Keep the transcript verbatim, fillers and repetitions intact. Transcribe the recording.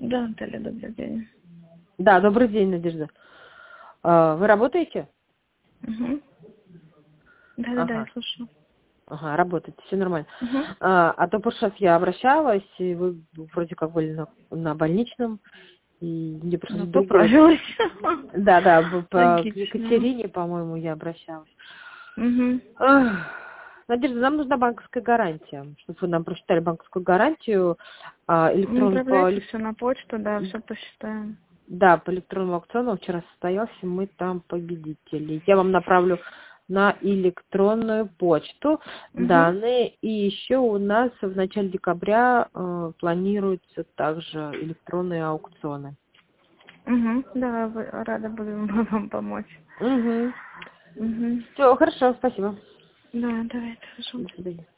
Да, Наталья, добрый день. Да, добрый день, Надежда. А, Вы работаете? Угу. Да-да-да, я Ага, слушаю. ага, работаете, все нормально. Угу. А, а то в прошлый раз я обращалась, и вы вроде как были на, на больничном, и мне Она пришлось другое. поправилась. Да, да, б- по, к Логично. Екатерине, по-моему, я обращалась. Угу. Ах, Надежда, нам нужна банковская гарантия, чтобы вы нам прочитали банковскую гарантию, а, электрон по, Направляйте элек- все на почту, да, все посчитаем. да, по электронному аукциону вчера состоялся, мы там победители. Я вам направлю на электронную почту Угу. данные. И еще у нас в начале декабря э, планируются также электронные аукционы. Угу. Да, вы- рада буду вам помочь. Угу. Угу. Все, хорошо, спасибо. Да, давай, хорошо. До свидания.